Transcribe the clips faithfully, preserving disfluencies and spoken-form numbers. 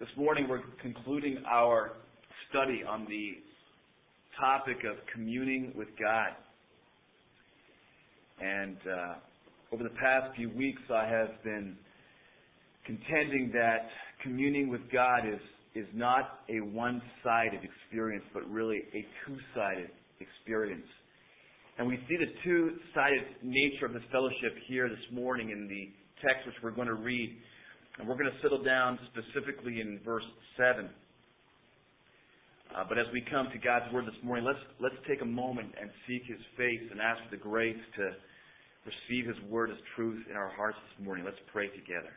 This morning we're concluding our study on the topic of communing with God. And uh, over the past few weeks I have been contending that communing with God is, is not a one-sided experience, but really a two-sided experience. And we see the two-sided nature of this fellowship here this morning in the text which we're going to read. And we're going to settle down specifically in verse seven. Uh, but as we come to God's Word this morning, let's let's take a moment and seek His face and ask for the grace to receive His Word as truth in our hearts this morning. Let's pray together.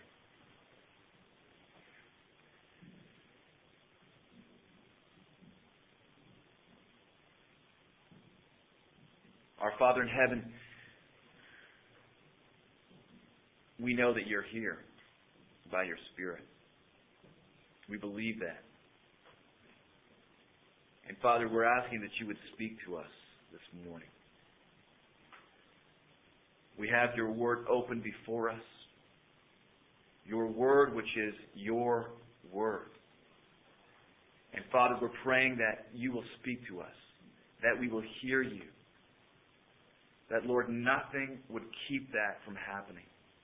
Our Father in heaven, we know that You're here by Your Spirit. We believe that. And Father, we're asking that You would speak to us this morning. We have Your Word open before us. Your Word, which is Your Word. And Father, we're praying that You will speak to us, that we will hear You. That, Lord, nothing would keep that from happening.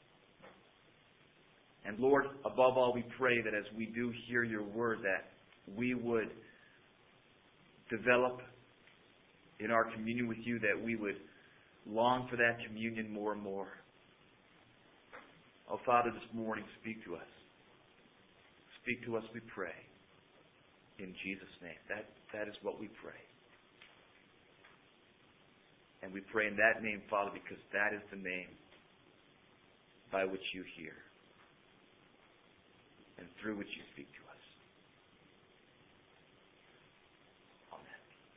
And Lord, above all, we pray that as we do hear Your Word, that we would develop in our communion with You, that we would long for that communion more and more. Oh, Father, this morning, speak to us. Speak to us, we pray. In Jesus' name. That, that is what we pray. And we pray in that name, Father, because that is the name by which You hear and through which You speak to us. Amen.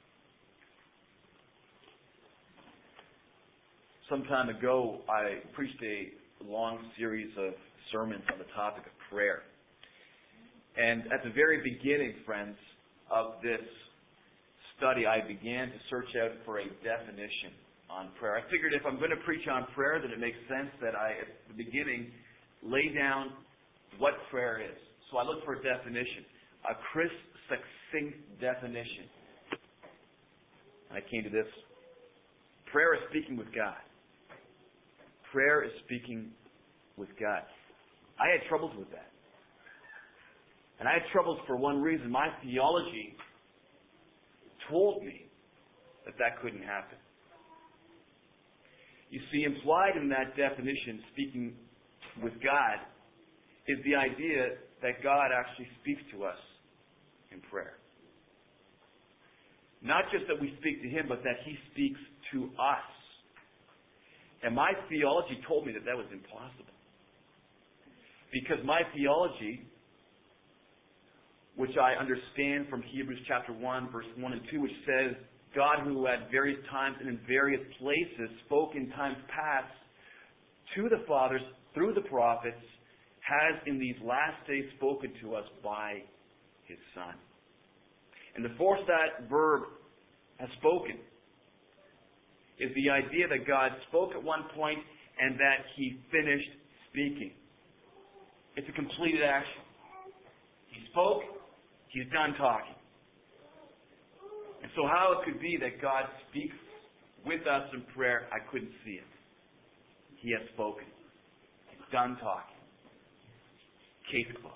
Some time ago, I preached a long series of sermons on the topic of prayer. And at the very beginning, friends, of this study, I began to search out for a definition on prayer. I figured if I'm going to preach on prayer, that it makes sense that I, at the beginning, lay down what prayer is. So I looked for a definition, a crisp, succinct definition. I came to this. Prayer is speaking with God. Prayer is speaking with God. I had troubles with that. And I had troubles for one reason. My theology told me that that couldn't happen. You see, implied in that definition, speaking with God, is the idea that God actually speaks to us in prayer. Not just that we speak to Him, but that He speaks to us. And my theology told me that that was impossible. Because my theology, which I understand from Hebrews chapter one, verse one and two, which says, God who at various times and in various places spoke in times past to the fathers through the prophets, has in these last days spoken to us by His Son. And the force that verb has spoken is the idea that God spoke at one point and that He finished speaking. It's a completed action. He spoke, He's done talking. And so how it could be that God speaks with us in prayer, I couldn't see it. He has spoken. He's done talking. Case closed.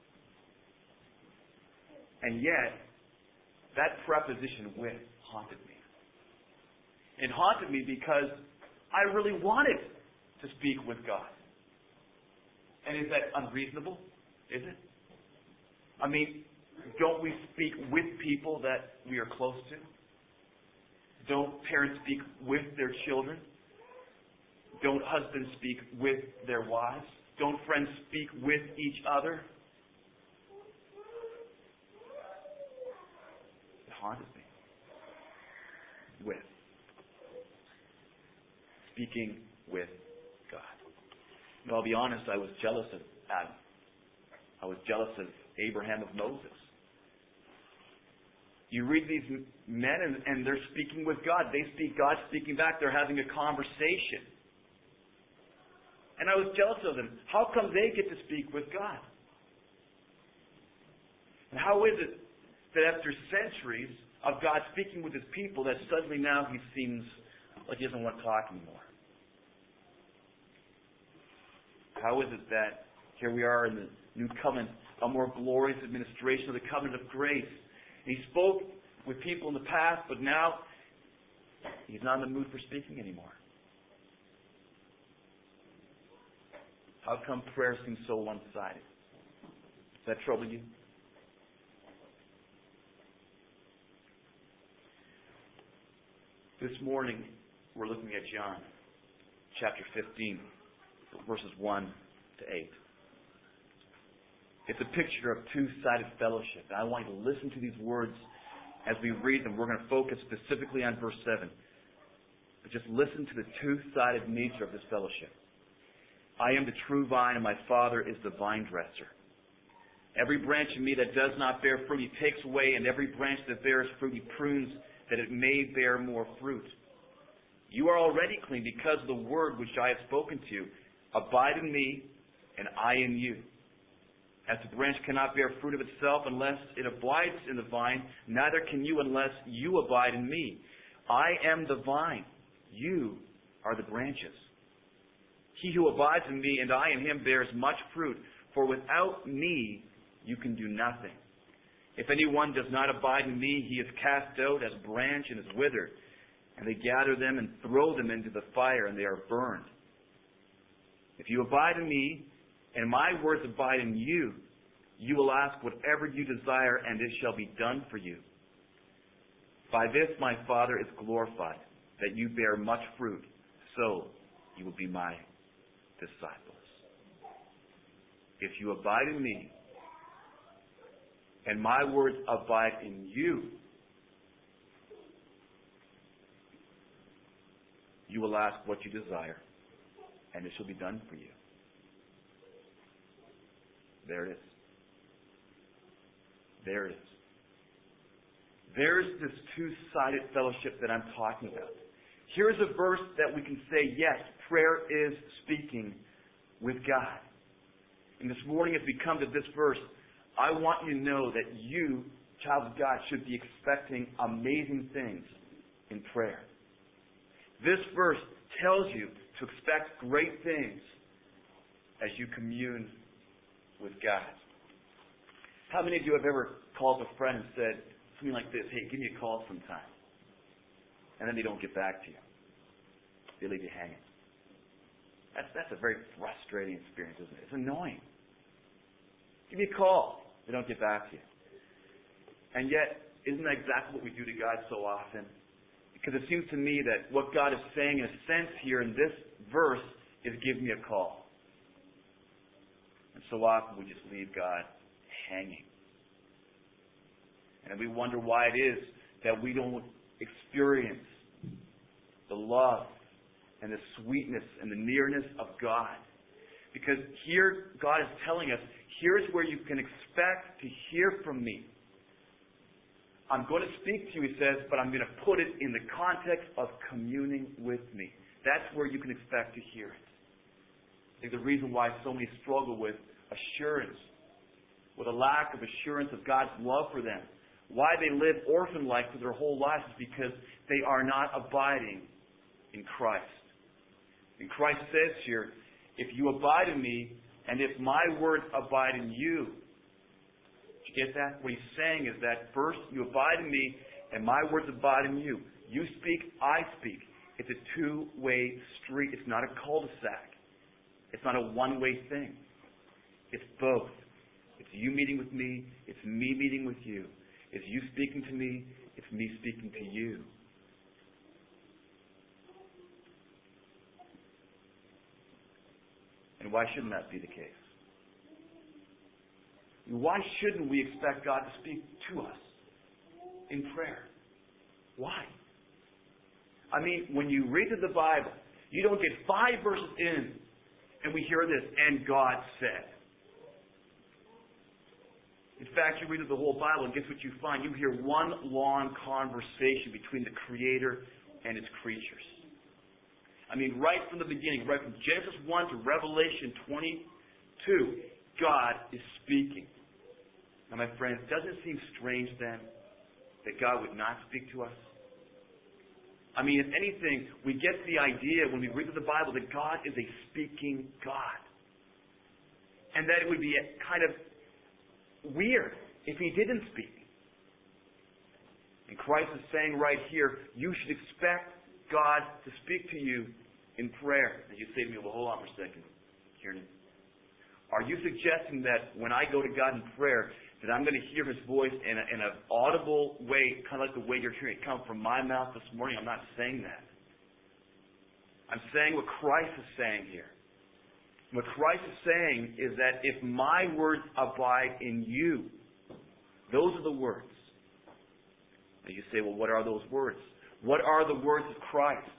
And yet, that preposition with haunted me. It haunted me because I really wanted to speak with God. And is that unreasonable? Is it? I mean, don't we speak with people that we are close to? Don't parents speak with their children? Don't husbands speak with their wives? Don't friends speak with each other? It haunted me. With. Speaking with God. And I'll be honest, I was jealous of Adam. I was jealous of Abraham, of Moses. You read these men and, and they're speaking with God. They speak, God speaking back. They're having a conversation. And I was jealous of them. How come they get to speak with God? And how is it that after centuries of God speaking with His people, that suddenly now He seems like He doesn't want to talk anymore? How is it that here we are in the New Covenant, a more glorious administration of the covenant of grace? He spoke with people in the past, but now He's not in the mood for speaking anymore. How come prayer seems so one-sided? Does that trouble you? This morning, we're looking at John chapter fifteen, verses one to eight. It's a picture of two-sided fellowship. And I want you to listen to these words as we read them. We're going to focus specifically on verse seven. But just listen to the two-sided nature of this fellowship. I am the true vine, and my Father is the vine dresser. Every branch in me that does not bear fruit, He takes away, and every branch that bears fruit, He prunes, that it may bear more fruit. You are already clean because of the word which I have spoken to you. Abide in me, and I in you. As the branch cannot bear fruit of itself unless it abides in the vine, neither can you unless you abide in me. I am the vine. You are the branches. He who abides in me and I in him bears much fruit, for without me you can do nothing. If anyone does not abide in me, he is cast out as a branch and is withered, and they gather them and throw them into the fire, and they are burned. If you abide in me, and my words abide in you, you will ask whatever you desire, and it shall be done for you. By this my Father is glorified, that you bear much fruit, so you will be my disciples. If you abide in me, and my words abide in you, you will ask what you desire, and it shall be done for you. There it is. There it is. There's this two-sided fellowship that I'm talking about. Here's a verse that we can say, yes, prayer is speaking with God. And this morning as we come to this verse, I want you to know that you, child of God, should be expecting amazing things in prayer. This verse tells you to expect great things as you commune with God. How many of you have ever called a friend and said something like this, hey, give me a call sometime? And then they don't get back to you. They leave you hanging. That's, that's a very frustrating experience, isn't it? It's annoying. Give me a call. They don't get back to you. And yet, isn't that exactly what we do to God so often? Because it seems to me that what God is saying in a sense here in this verse is give me a call. And so often we just leave God hanging. And we wonder why it is that we don't experience the love and the sweetness and the nearness of God. Because here God is telling us, here's where you can expect to hear from me. I'm going to speak to you, he says, but I'm going to put it in the context of communing with me. That's where you can expect to hear it. I think the reason why so many struggle with assurance, with a lack of assurance of God's love for them, why they live orphan-like for their whole lives is because they are not abiding in Christ. And Christ says here, if you abide in me, and if my words abide in you. Did you get that? What he's saying is that first, you abide in me, and my words abide in you. You speak, I speak. It's a two-way street. It's not a cul-de-sac. It's not a one-way thing. It's both. It's you meeting with me. It's me meeting with you. It's you speaking to me. It's me speaking to you. And why shouldn't that be the case? Why shouldn't we expect God to speak to us in prayer? Why? I mean, when you read the Bible, you don't get five verses in and we hear this, and God said. In fact, you read the whole Bible and guess what you find? You hear one long conversation between the Creator and His creatures. I mean, right from the beginning, right from Genesis one to Revelation twenty-two, God is speaking. Now, my friends, doesn't it seem strange then that God would not speak to us? I mean, if anything, we get the idea when we read the Bible that God is a speaking God. And that it would be kind of weird if He didn't speak. And Christ is saying right here, you should expect God to speak to you in prayer. And you say to me, well, hold on for a second, Kieran. Are you suggesting that when I go to God in prayer, that I'm going to hear His voice in, a, in an audible way, kind of like the way you're hearing it come from my mouth this morning? I'm not saying that. I'm saying what Christ is saying here. What Christ is saying is that if my words abide in you, those are the words. And you say, well, what are those words? What are the words of Christ?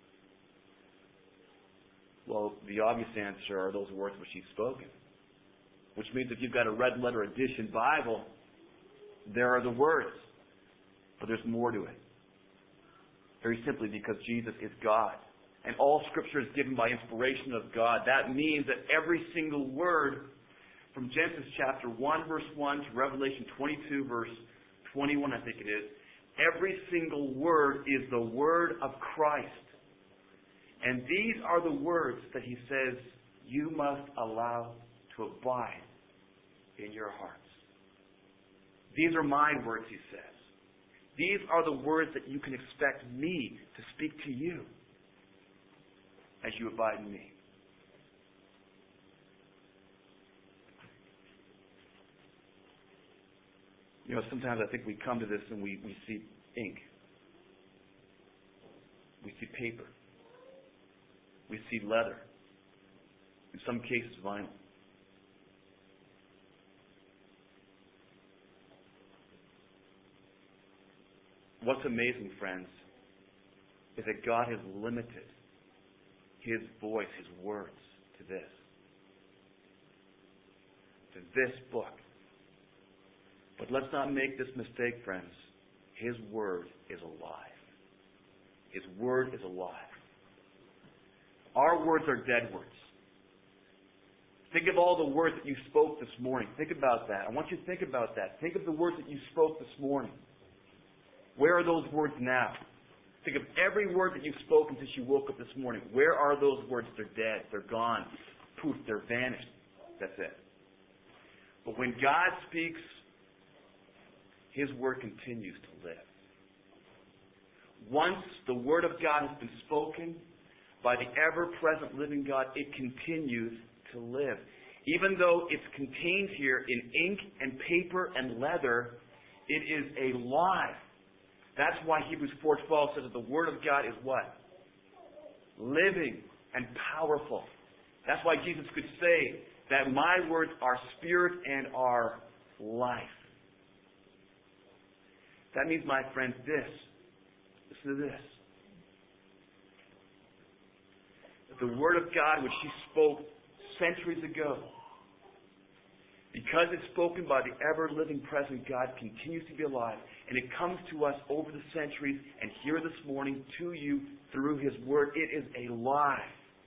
Well, the obvious answer are those words which He's spoken. Which means if you've got a red letter edition Bible, there are the words. But there's more to it. Very simply because Jesus is God. And all Scripture is given by inspiration of God. That means that every single word from Genesis chapter one verse one to Revelation twenty-two verse twenty-one, I think it is, every single word is the word of Christ. And these are the words that He says you must allow to abide in your hearts. These are my words, He says. These are the words that you can expect me to speak to you as you abide in me. You know, sometimes I think we come to this and we, we see ink. We see paper. We see leather. In some cases, vinyl. What's amazing, friends, is that God has limited His voice, His words, to this. To this book. But let's not make this mistake, friends. His Word is alive. His Word is alive. Our words are dead words. Think of all the words that you spoke this morning. Think about that. I want you to think about that. Think of the words that you spoke this morning. Where are those words now? Think of every word that you've spoken since you woke up this morning. Where are those words? They're dead. They're gone. Poof, they're vanished. That's it. But when God speaks, His Word continues to live. Once the Word of God has been spoken by the ever-present living God, it continues to live. Even though it's contained here in ink and paper and leather, it is alive. That's why Hebrews four twelve says that the Word of God is what? Living and powerful. That's why Jesus could say that my words are spirit and are life. That means, my friends, this. Listen to this. That the Word of God, which He spoke centuries ago, because it's spoken by the ever-living present God, continues to be alive, and it comes to us over the centuries, and here this morning to you through His Word. It is alive.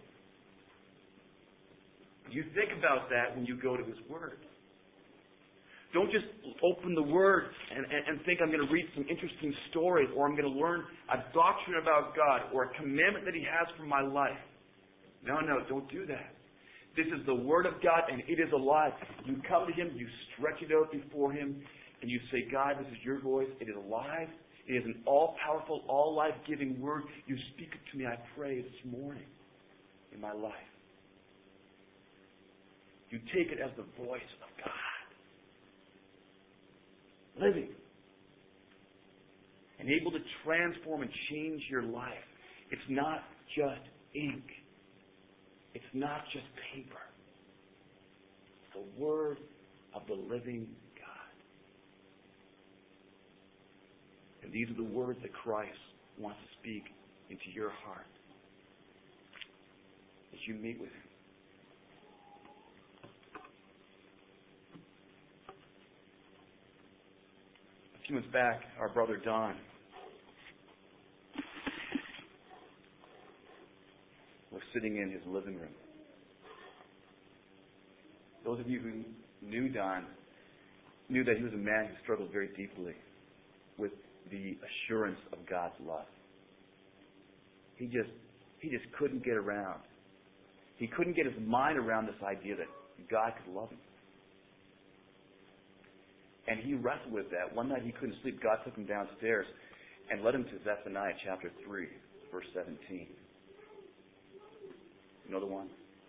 You think about that when you go to His Word. Don't just open the Word and, and, and think I'm going to read some interesting stories, or I'm going to learn a doctrine about God, or a commandment that He has for my life. No, no, don't do that. This is the Word of God, and it is alive. You come to Him, you stretch it out before Him, and you say, God, this is your voice. It is alive. It is an all-powerful, all-life-giving Word. You speak it to me, I pray, this morning in my life. You take it as the voice of God. Living. And able to transform and change your life. It's not just ink. It's not just paper. It's the Word of the living God. And these are the words that Christ wants to speak into your heart as you meet with Him. A few months back, our brother Don was sitting in his living room. Those of you who knew Don knew that he was a man who struggled very deeply with the assurance of God's love. He just he just couldn't get around. He couldn't get his mind around this idea that God could love him. And he wrestled with that. One night he couldn't sleep. God took him downstairs and led him to Zephaniah chapter three, verse seventeen. You know the one?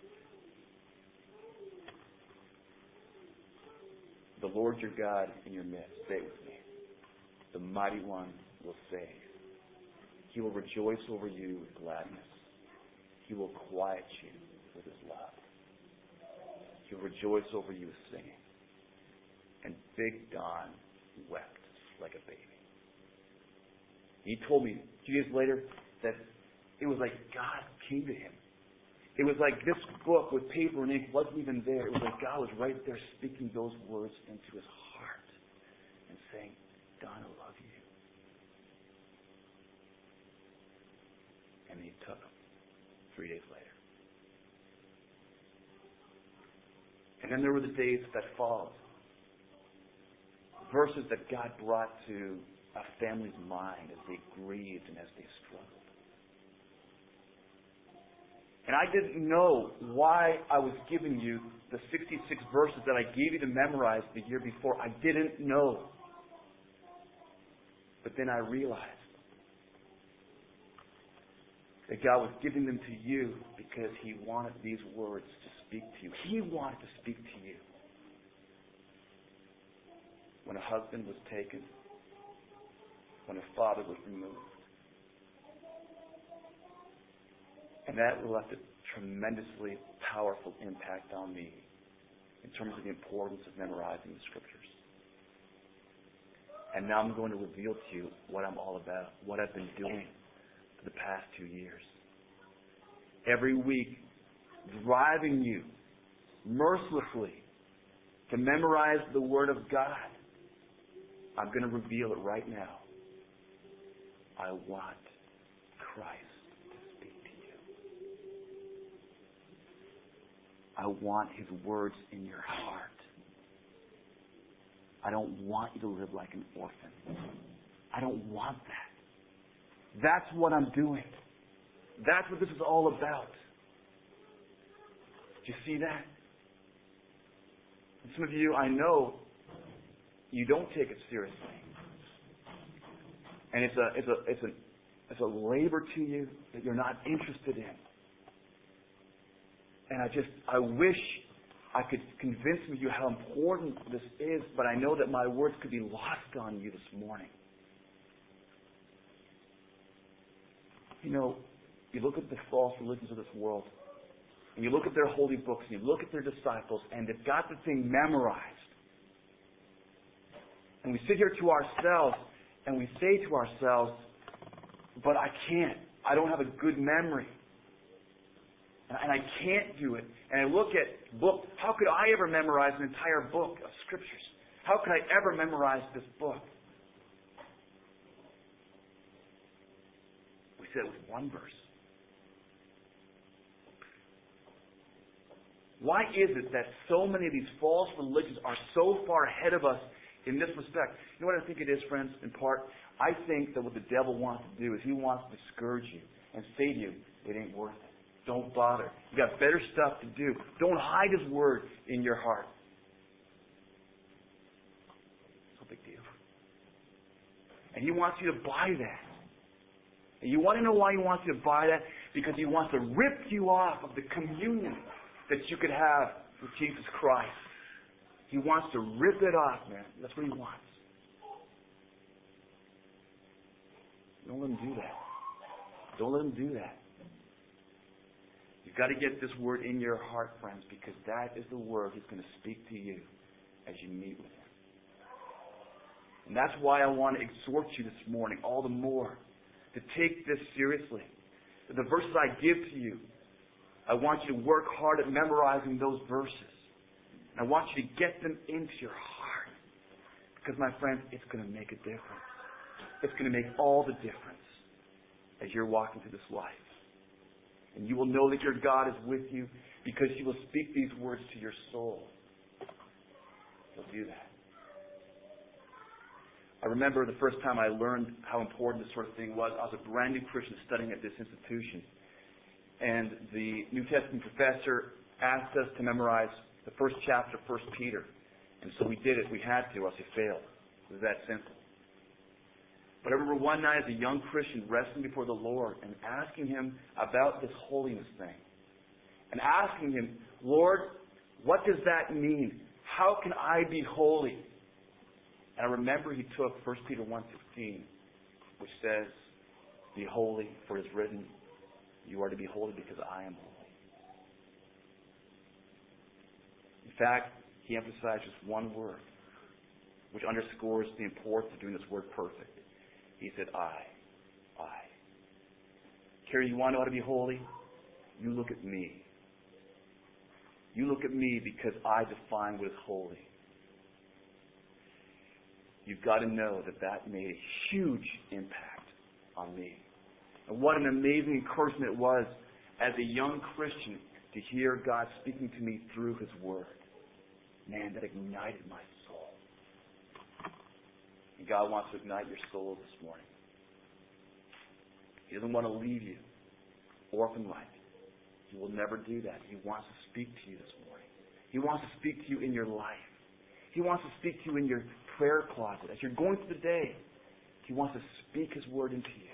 The Lord your God in your midst. Say it with me. The mighty one will save. He will rejoice over you with gladness. He will quiet you with his love. He'll rejoice over you with singing. And Big Don wept like a baby. He told me a few days later that it was like God came to him. It was like this book with paper and ink wasn't even there. It was like God was right there speaking those words into his heart and saying, Don, I love you. And he took him three days later. And then there were the days that followed. Verses that God brought to a family's mind as they grieved and as they struggled. And I didn't know why I was giving you the sixty-six verses that I gave you to memorize the year before. I didn't know. But then I realized that God was giving them to you because He wanted these words to speak to you. He wanted to speak to you. When a husband was taken, when a father was removed. And that left a tremendously powerful impact on me in terms of the importance of memorizing the Scriptures. And now I'm going to reveal to you what I'm all about, what I've been doing for the past two years. Every week, driving you mercilessly to memorize the Word of God. I'm going to reveal it right now. I want Christ to speak to you. I want His words in your heart. I don't want you to live like an orphan. I don't want that. That's what I'm doing. That's what this is all about. Do you see that? And some of you, I know, you don't take it seriously. And it's a it's a it's a it's a labor to you that you're not interested in. And I just I wish I could convince some of you how important this is, but I know that my words could be lost on you this morning. You know, you look at the false religions of this world, and you look at their holy books, and you look at their disciples, and they've got the thing memorized. And we sit here to ourselves, and we say to ourselves, but I can't. I don't have a good memory. And I can't do it. And I look at books. How could I ever memorize an entire book of Scriptures? How could I ever memorize this book? We said it with one verse. Why is it that so many of these false religions are so far ahead of us in this respect? You know what I think it is, friends, in part? I think that what the devil wants to do is he wants to discourage you and say to you, it ain't worth it. Don't bother. You got better stuff to do. Don't hide His Word in your heart. It's no big deal. And He wants you to buy that. And you want to know why He wants you to buy that? Because He wants to rip you off of the communion that you could have with Jesus Christ. He wants to rip it off, man. That's what He wants. Don't let Him do that. Don't let Him do that. You've got to get this Word in your heart, friends, because that is the Word He's going to speak to you as you meet with Him. And that's why I want to exhort you this morning all the more to take this seriously. The verses I give to you, I want you to work hard at memorizing those verses. And I want you to get them into your heart. Because, my friends, it's going to make a difference. It's going to make all the difference as you're walking through this life. And you will know that your God is with you because He will speak these words to your soul. He'll do that. I remember the first time I learned how important this sort of thing was. I was a brand new Christian studying at this institution. And the New Testament professor asked us to memorize the first chapter of First Peter. And so we did it. We had to, or else we failed. It was that simple. But I remember one night as a young Christian wrestling before the Lord and asking Him about this holiness thing. And asking Him, Lord, what does that mean? How can I be holy? And I remember He took First Peter one sixteen, which says, be holy, for it is written, you are to be holy because I am holy. In fact, He emphasized just one word, which underscores the importance of doing this word perfect. He said, I. I. Carrie, you want to know how to be holy? You look at me. You look at me because I define what is holy. You've got to know that that made a huge impact on me. And what an amazing encouragement it was as a young Christian to hear God speaking to me through His Word. Man, that ignited my soul. And God wants to ignite your soul this morning. He doesn't want to leave you orphan-like. He will never do that. He wants to speak to you this morning. He wants to speak to you in your life. He wants to speak to you in your prayer closet. As you're going through the day, He wants to speak His Word into you.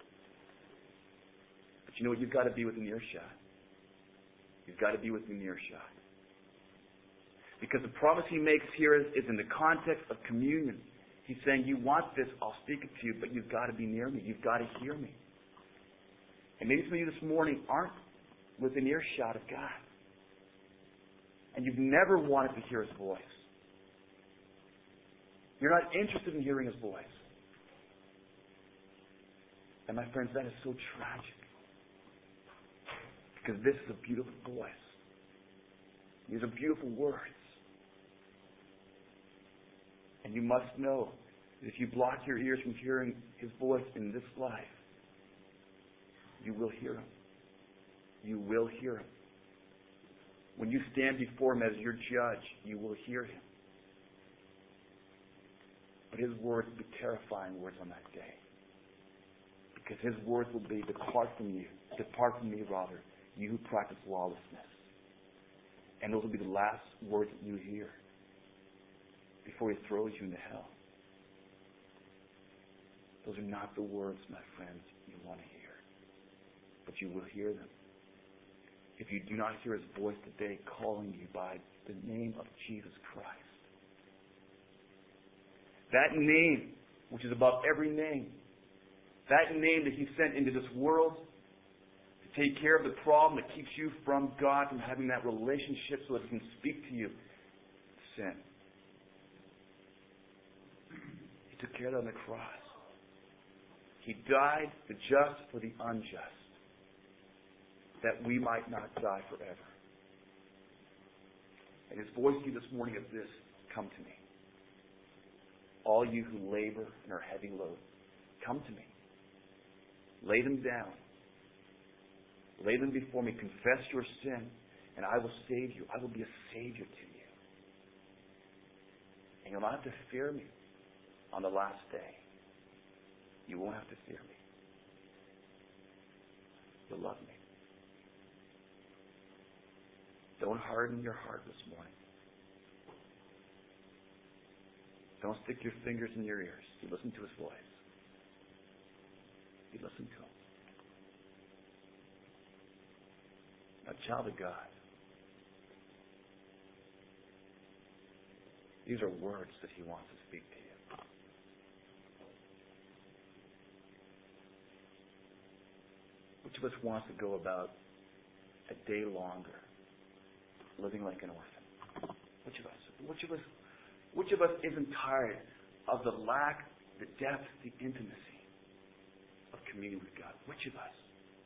But you know what? You've got to be within earshot. You've got to be within earshot. Because the promise He makes here is, is in the context of communion. He's saying, you want this, I'll speak it to you, but you've got to be near me. You've got to hear me. And maybe some of you this morning aren't within earshot of God. And you've never wanted to hear His voice. You're not interested in hearing His voice. And my friends, that is so tragic. Because this is a beautiful voice. These are beautiful words. And you must know that if you block your ears from hearing His voice in this life, you will hear Him. You will hear Him. When you stand before Him as your judge, you will hear Him. But His words will be terrifying words on that day. Because His words will be, depart from you. Depart from me, rather, you who practice lawlessness. And those will be the last words that you hear before He throws you into hell. Those are not the words, my friends, you want to hear. But you will hear them. If you do not hear His voice today calling you by the name of Jesus Christ. That name, which is above every name. That name that He sent into this world to take care of the problem that keeps you from God, from having that relationship so that He can speak to you. Sin. He took care of that on the cross. He died, the just for the unjust, that we might not die forever. And His voice to you this morning is this: come to me. All you who labor and are heavy load, come to me. Lay them down. Lay them before me. Confess your sin, and I will save you. I will be a Savior to you. And you'll not have to fear me on the last day. You won't have to fear me. You'll love me. Don't harden your heart this morning. Don't stick your fingers in your ears. You listen to His voice. You listen to Him. A child of God. These are words that He wants to speak to you. Which of us wants to go about a day longer living like an orphan? Which of us? Which of us? Which of us isn't tired of the lack, the depth, the intimacy of communion with God? Which of us?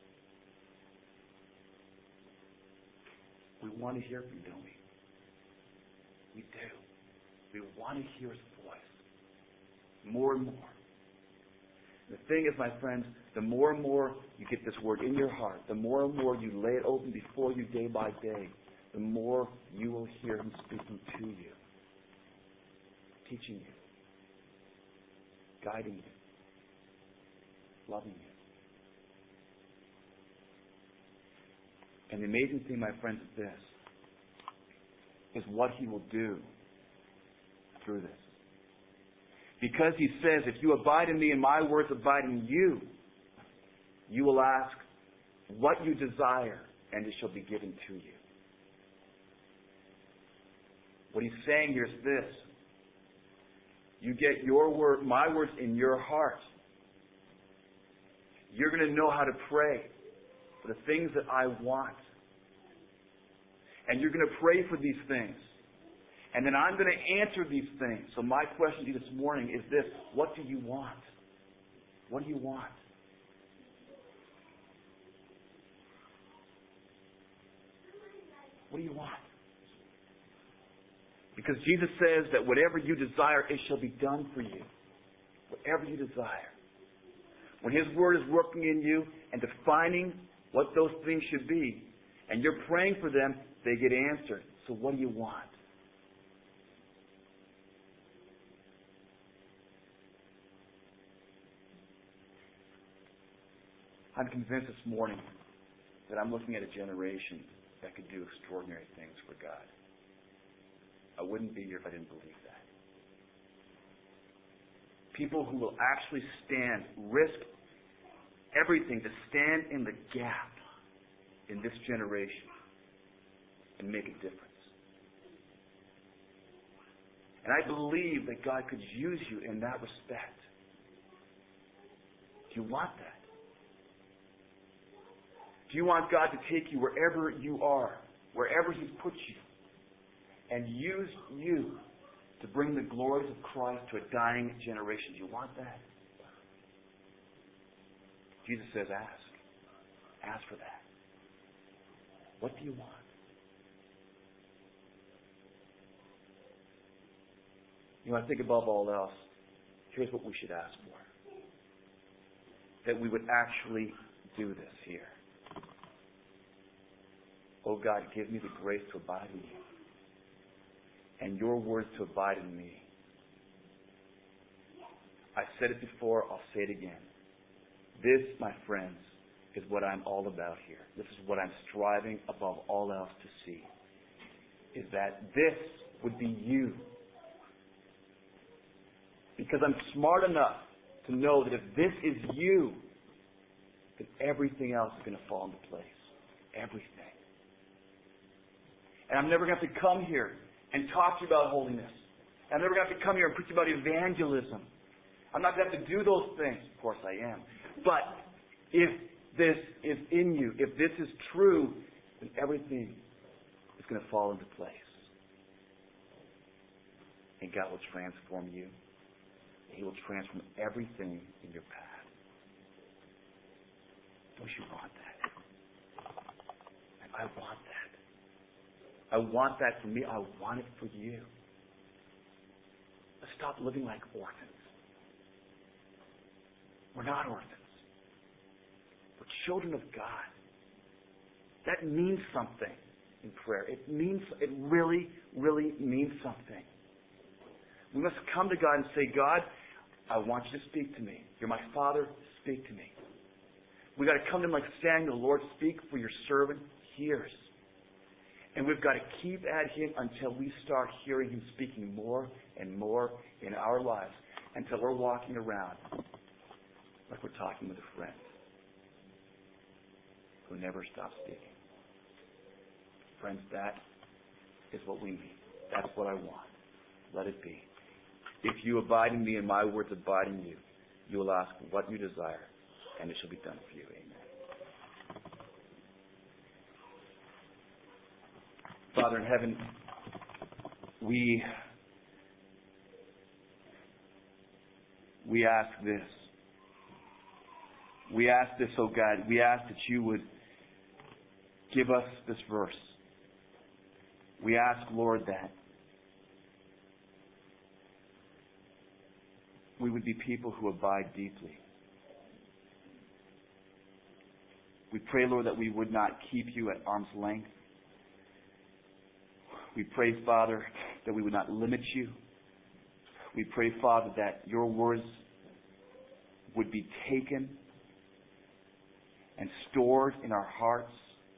We want to hear from Him, don't we? We do. We want to hear His voice more and more. The thing is, my friends, the more and more you get this word in your heart, the more and more you lay it open before you day by day, the more you will hear Him speaking to you, teaching you. guiding you, loving you. And the amazing thing, my friends, is this, is what He will do through this. Because He says, if you abide in me and my words abide in you, you will ask what you desire and it shall be given to you. What He's saying here is this. You get your word, my words in your heart. You're going to know how to pray for the things that I want. And you're going to pray for these things. And then I'm going to answer these things. So my question to you this morning is this. What do you want? What do you want? What do you want? Because Jesus says that whatever you desire, it shall be done for you. Whatever you desire. When His Word is working in you and defining what those things should be, and you're praying for them, they get answered. So what do you want? I'm convinced this morning that I'm looking at a generation that could do extraordinary things for God. I wouldn't be here if I didn't believe that. People who will actually stand, risk everything to stand in the gap in this generation and make a difference. And I believe that God could use you in that respect. Do you want that? Do you want God to take you wherever you are, wherever He's put you, and use you to bring the glories of Christ to a dying generation? Do you want that? Jesus says, ask. Ask for that. What do you want? You know, I think above all else, here's what we should ask for. That we would actually do this here. Oh God, give me the grace to abide in you. And your words to abide in me. I said it before, I'll say it again. This, my friends, is what I'm all about here. This is what I'm striving above all else to see. Is that this would be you. Because I'm smart enough to know that if this is you, then everything else is going to fall into place. Everything. And I'm never going to have to come here and talk to you about holiness. I'm never going to have to come here and preach about evangelism. I'm not going to have to do those things. Of course I am. But if this is in you, if this is true, then everything is going to fall into place. And God will transform you. He will transform everything in your path. Don't you want that? And I want that. I want that for me. I want it for you. Let's stop living like orphans. We're not orphans. We're children of God. That means something in prayer. It means, it really, really means something. We must come to God and say, God, I want you to speak to me. You're my Father. Speak to me. We've got to come to Him like Samuel. Lord, speak, for your servant hears. And we've got to keep at Him until we start hearing Him speaking more and more in our lives. Until we're walking around like we're talking with a friend who never stops speaking. Friends, that is what we need. That's what I want. Let it be. If you abide in me and my words abide in you, you will ask what you desire, and it shall be done for you. Amen. Father in heaven, we we ask this. We ask this, oh God. We ask that you would give us this verse. We ask, Lord, that we would be people who abide deeply. We pray, Lord, that we would not keep you at arm's length. We pray, Father, that we would not limit you. We pray, Father, that your words would be taken and stored in our hearts.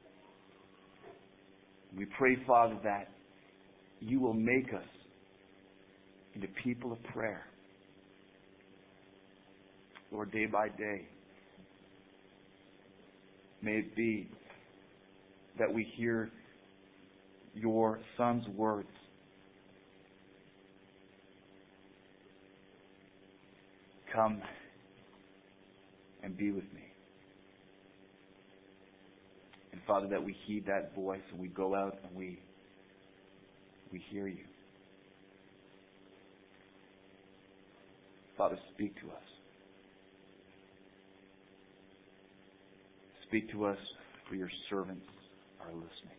We pray, Father, that you will make us into people of prayer. Lord, day by day, may it be that we hear your Son's words. Come and be with me. And Father, that we heed that voice and we go out and we we hear you. Father, speak to us. Speak to us, for your servants are listening.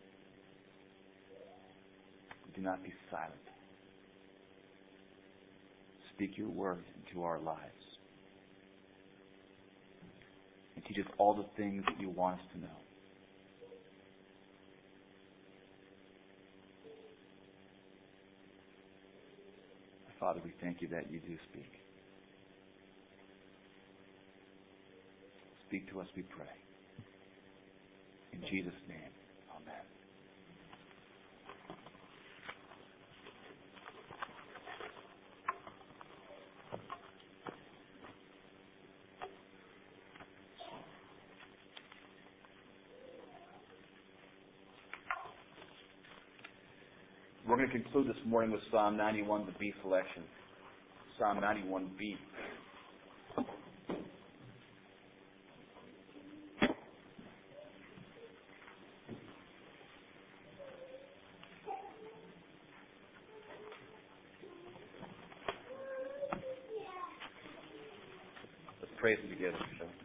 Do not be silent. Speak your word into our lives. And teach us all the things that you want us to know. Father, we thank you that you do speak. Speak to us, we pray. In Jesus' name, amen. We're going to conclude this morning with Psalm ninety-one, the B selection. Psalm ninety-one B. Let's praise him together, shall we?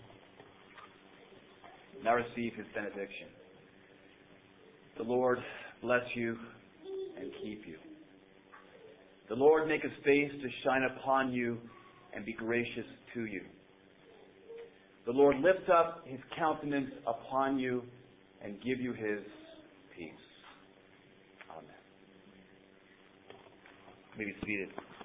Now receive his benediction. The Lord bless you and keep you. The Lord make his face to shine upon you and be gracious to you. The Lord lift up his countenance upon you and give you his peace. Amen. You may be seated.